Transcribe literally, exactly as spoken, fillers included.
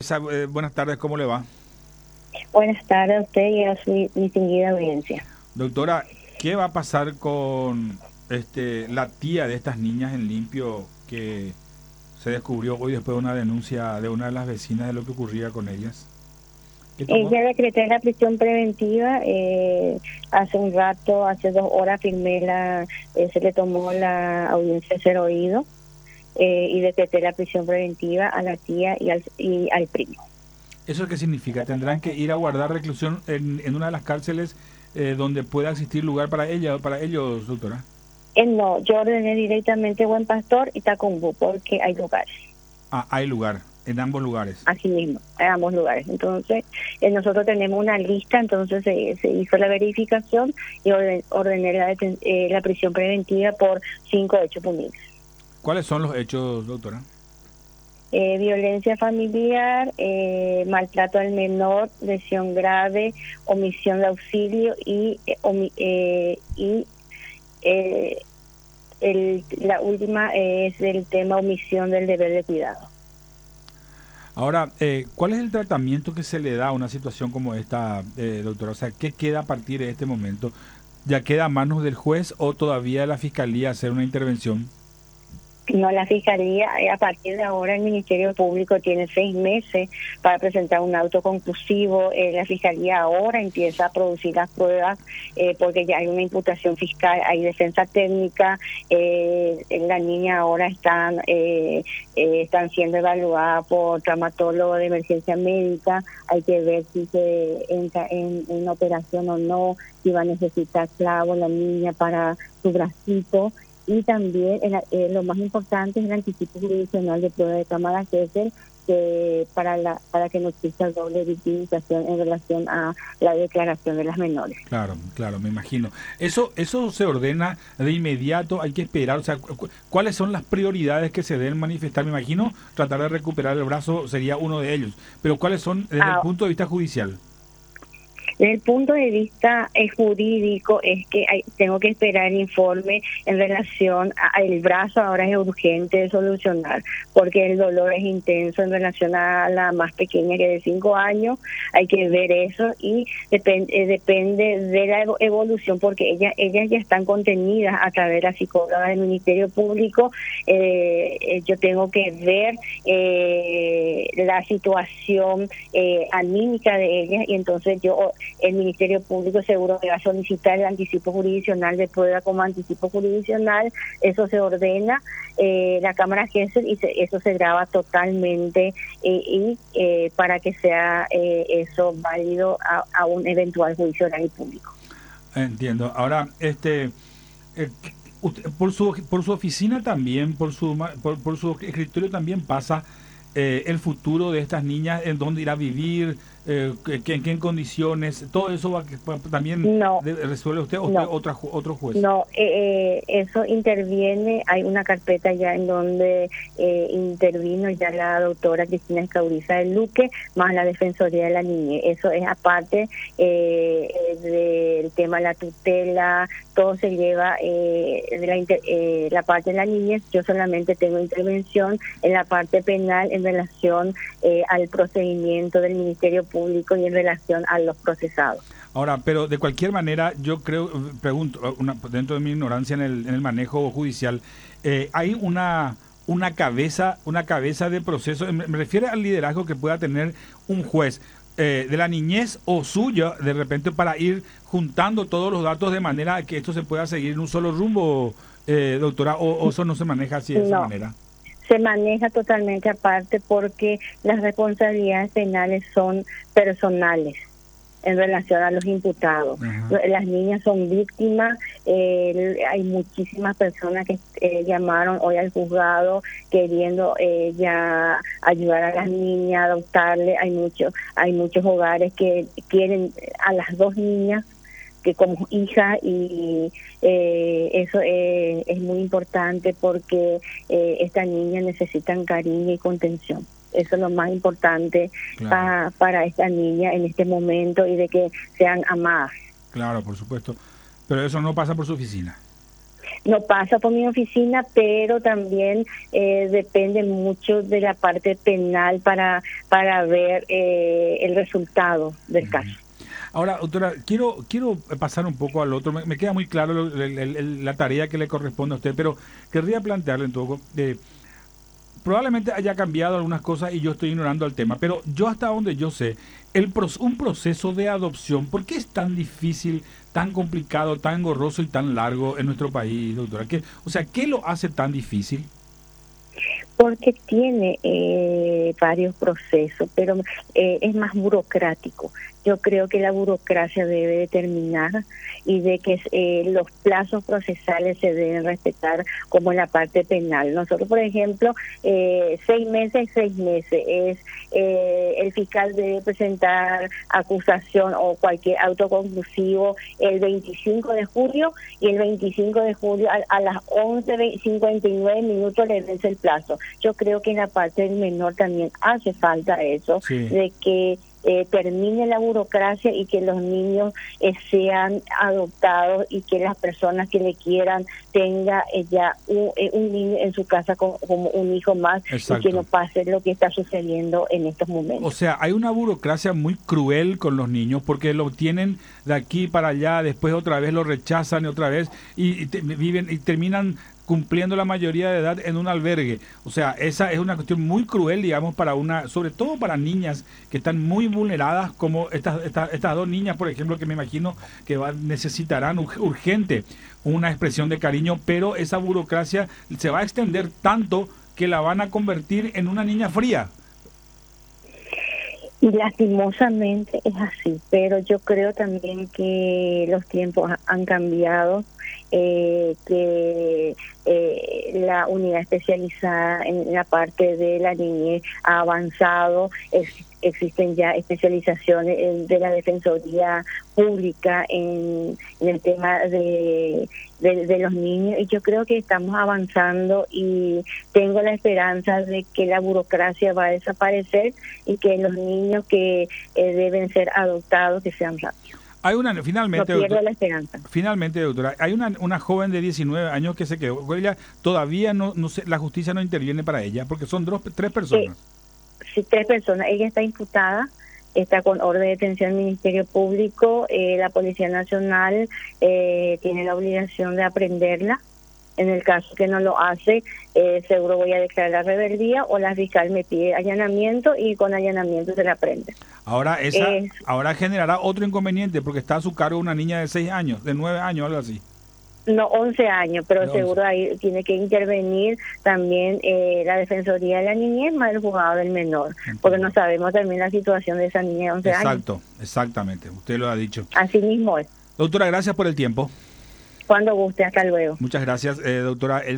Teresa, eh, buenas tardes, ¿cómo le va? Buenas tardes a usted y a su distinguida audiencia. Doctora, ¿qué va a pasar con este la tía de estas niñas en Limpio que se descubrió hoy después de una denuncia de una de las vecinas de lo que ocurría con ellas? Ella decreté la prisión preventiva, eh, hace un rato, hace dos horas firmé la, eh, se le tomó la audiencia de ser oído eh, y decreté la prisión preventiva a la tía y al, y al primo. ¿Eso qué significa? ¿Tendrán que ir a guardar reclusión en, en una de las cárceles eh, donde pueda existir lugar para ella, para ellos, doctora? Eh, no, yo ordené directamente Buen Pastor y Tacumbú porque hay lugares. Ah, hay lugar, en ambos lugares. Así mismo, en ambos lugares. Entonces, eh, nosotros tenemos una lista, entonces eh, se hizo la verificación y orden, ordené la, eh, la prisión preventiva por cinco hechos punibles. ¿Cuáles son los hechos, doctora? Eh, violencia familiar, eh, maltrato al menor, lesión grave, omisión de auxilio y eh, omi, eh, y eh, el, la última es el tema omisión del deber de cuidado. Ahora, eh, ¿cuál es el tratamiento que se le da a una situación como esta, eh, doctora? O sea, ¿qué queda a partir de este momento? ¿Ya queda a manos del juez o todavía la fiscalía hacer una intervención? No, la Fiscalía, a partir de ahora el Ministerio Público tiene seis meses para presentar un auto conclusivo. Eh, la Fiscalía ahora empieza a producir las pruebas eh, porque ya hay una imputación fiscal, hay defensa técnica. Eh, la niña ahora están eh, eh, están siendo evaluadas por traumatólogo de emergencia médica. Hay que ver si se entra en una operación o no, si va a necesitar clavo la niña para su bracito. Y también el, eh, lo más importante es el anticipo jurisdiccional de prueba de cámara, que es el que para la para que no exista doble victimización en relación a la declaración de las menores. Claro, claro, me imagino. Eso eso se ordena de inmediato, hay que esperar, o sea, cu ¿cuáles son las prioridades que se deben manifestar? Me imagino tratar de recuperar el brazo sería uno de ellos, pero ¿cuáles son desde ah, el punto de vista judicial? Desde el punto de vista eh, jurídico es que hay, tengo que esperar el informe en relación al brazo. Ahora es urgente de solucionar porque el dolor es intenso en relación a la más pequeña, que de cinco años. Hay que ver eso y depende eh, depende de la evolución porque ellas ellas ya están contenidas a través de la psicóloga del Ministerio Público. Eh, eh, yo tengo que ver eh, la situación eh, anímica de ellas y entonces yo el Ministerio Público seguro que va a solicitar el anticipo jurisdiccional de prueba como anticipo jurisdiccional. Eso se ordena eh, la Cámara Gesell y se, eso se graba totalmente eh, y eh, para que sea eh, eso válido a, a un eventual juicio oral y público. Entiendo. Ahora, este eh, por su por su oficina también, por su por, por su escritorio también pasa eh, el futuro de estas niñas, en dónde irá a vivir, eh, que, en qué condiciones, todo eso va, también no, de, resuelve usted o no, usted, otra, otro juez. No, eh, eso interviene, hay una carpeta ya en donde eh, intervino ya la doctora Cristina Escauriza del Luque, más la Defensoría de la Niñez. Eso es aparte eh, del tema de la tutela, todo se lleva eh, de la, eh, la parte de la niñez. Yo solamente tengo intervención en la parte penal en relación eh, al procedimiento del Ministerio Público y en relación a los procesados. Ahora, pero de cualquier manera, yo creo, pregunto, una, dentro de mi ignorancia en el, en el manejo judicial, eh, hay una una cabeza una cabeza de proceso, me, me refiero al liderazgo que pueda tener un juez eh, de la niñez o suya, de repente, para ir juntando todos los datos de manera que esto se pueda seguir en un solo rumbo, eh, doctora, o, o eso no se maneja así de no. esa manera. Se maneja totalmente aparte porque las responsabilidades penales son personales en relación a los imputados. Uh-huh. Las niñas son víctimas, eh, hay muchísimas personas que eh, llamaron hoy al juzgado queriendo eh, ya ayudar a las niñas, adoptarle. Hay muchos, hay muchos hogares que quieren a las dos niñas que como hija y eh, eso eh, es muy importante porque eh, estas niñas necesitan cariño y contención. Eso es lo más importante claro. pa, para esta niña en este momento y de que sean amadas. Claro, por supuesto. Pero eso no pasa por su oficina. no pasa por mi oficina, pero también eh, depende mucho de la parte penal para, para ver eh, el resultado del uh-huh. caso. Ahora, doctora, quiero quiero pasar un poco al otro. Me, me queda muy claro lo, el, el, la tarea que le corresponde a usted, pero querría plantearle un poco de... Probablemente haya cambiado algunas cosas y yo estoy ignorando el tema, pero yo hasta donde yo sé, el un proceso de adopción, ¿por qué es tan difícil, tan complicado, tan engorroso y tan largo en nuestro país, doctora? ¿Qué, o sea, ¿qué lo hace tan difícil? Porque tiene eh, varios procesos, pero eh, es más burocrático. Yo creo que la burocracia debe determinar y de que eh, los plazos procesales se deben respetar como en la parte penal. Nosotros, por ejemplo, eh, seis meses, seis meses es eh, el fiscal debe presentar acusación o cualquier autoconclusivo el veinticinco de julio y el veinticinco de julio a, a las once cincuenta y nueve minutos le vence el plazo. Yo creo que en la parte del menor también hace falta eso, sí. de que Eh, termine la burocracia y que los niños eh, sean adoptados y que las personas que le quieran tenga eh, ya un, eh, un niño en su casa como, como un hijo más. Exacto. Y que no pase lo que está sucediendo en estos momentos. O sea, hay una burocracia muy cruel con los niños porque lo tienen de aquí para allá, después otra vez lo rechazan y otra vez y, y te, viven y terminan cumpliendo la mayoría de edad en un albergue. O sea, esa es una cuestión muy cruel, digamos, para una, sobre todo para niñas que están muy vulneradas, como estas, estas, estas dos niñas, por ejemplo, que me imagino que va, necesitarán urgente una expresión de cariño, pero esa burocracia se va a extender tanto que la van a convertir en una niña fría. Y lastimosamente es así, pero yo creo también que los tiempos han cambiado, eh, que eh, la unidad especializada en la parte de la niñez ha avanzado, es, existen ya especializaciones de la Defensoría Pública en, en el tema de, de, de los niños, y yo creo que estamos avanzando y tengo la esperanza de que la burocracia va a desaparecer y que los niños que eh, deben ser adoptados que sean rápidos. Hay una, finalmente, no pierdo doctora, la esperanza. Finalmente, doctora, hay una una joven de diecinueve años que se quedó, ella todavía no, no se, la justicia no interviene para ella, porque son dos, tres personas. Eh, sí, tres personas. Ella está imputada, está con orden de detención del Ministerio Público, eh, la Policía Nacional eh, tiene la obligación de aprenderla. En el caso que no lo hace, eh, seguro voy a declarar la rebeldía o la fiscal me pide allanamiento y con allanamiento se la prende. Ahora esa eh, ahora generará otro inconveniente porque está a su cargo una niña de seis años, de nueve años, algo así. No, once años, pero de seguro once. Ahí tiene que intervenir también eh, la Defensoría de la Niñez más el juzgado del menor, Entiendo. Porque no sabemos también la situación de esa niña de once Exacto, años. Exacto, exactamente, usted lo ha dicho. Así mismo es. Doctora, gracias por el tiempo. Cuando guste, hasta luego. Muchas gracias, eh, doctora.